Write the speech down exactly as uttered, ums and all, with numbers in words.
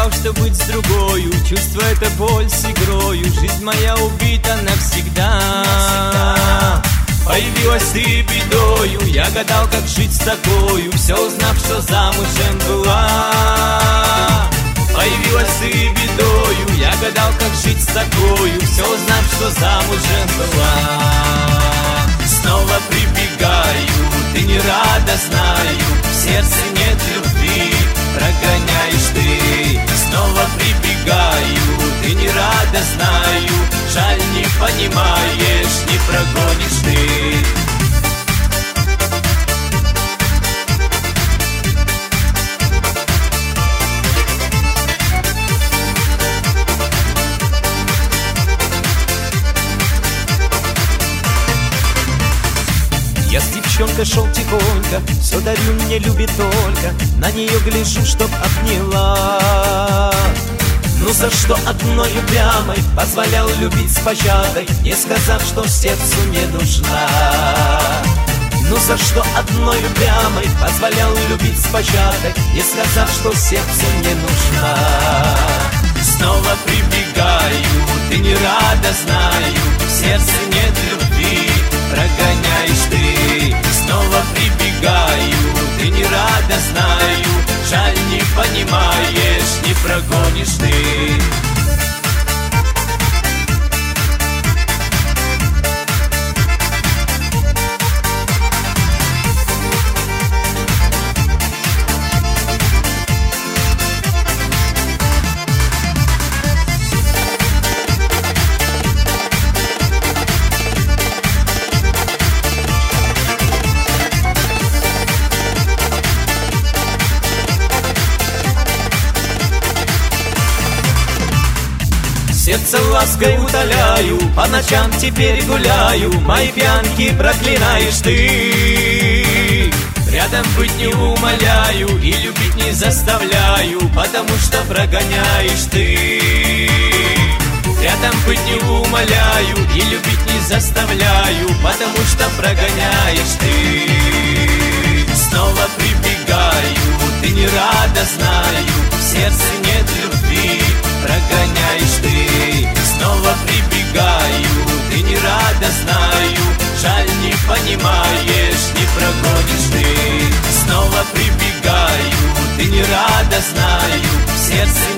сказал, что быть с другою, чувство это боль с игрою, жизнь моя убита навсегда, навсегда. Появилась ты бедою, я гадал, как жить с тобою, все узнав, что замужем была. Появилась ты бедою, я гадал, как жить с такою, все узнав, что замужем была. Снова прибегаю, ты не рада, знаю, в сердце нет любви, прогоняешь ты. Снова прибегаю, ты не рада, знаю, жаль, не понимаешь, не прогонишь ты. Я с девчонкой шел тихонько, все дарю, мне любит только, на нее гляжу, чтоб обняла. Ну за что одной упрямой позволял любить с пощадой, не сказав, что сердцу не нужна? Ну за что одной упрямой позволял любить с пощадой, не сказав, что сердцу не нужна? Снова прибегаю, ты не рада, знаю, в сердце нет любви, прогоняешь ты. Снова прибегаю, ты не рада, знаю, жаль, не понимаешь, не прогонишь ты. Сердце лаской утоляю, по ночам теперь гуляю, мои пьянки проклинаешь ты. Рядом быть не умоляю и любить не заставляю, потому что прогоняешь ты. Рядом быть не умоляю и любить не заставляю, потому что прогоняешь ты. Снова прибегаю, ты не рада, знаю, в сердце нет любви, прогоняешь ты. Снова прибегаю, ты не рада, знаю, жаль, не понимаешь, не прогонишь ты. Снова прибегаю, ты не рада, знаю, в сердце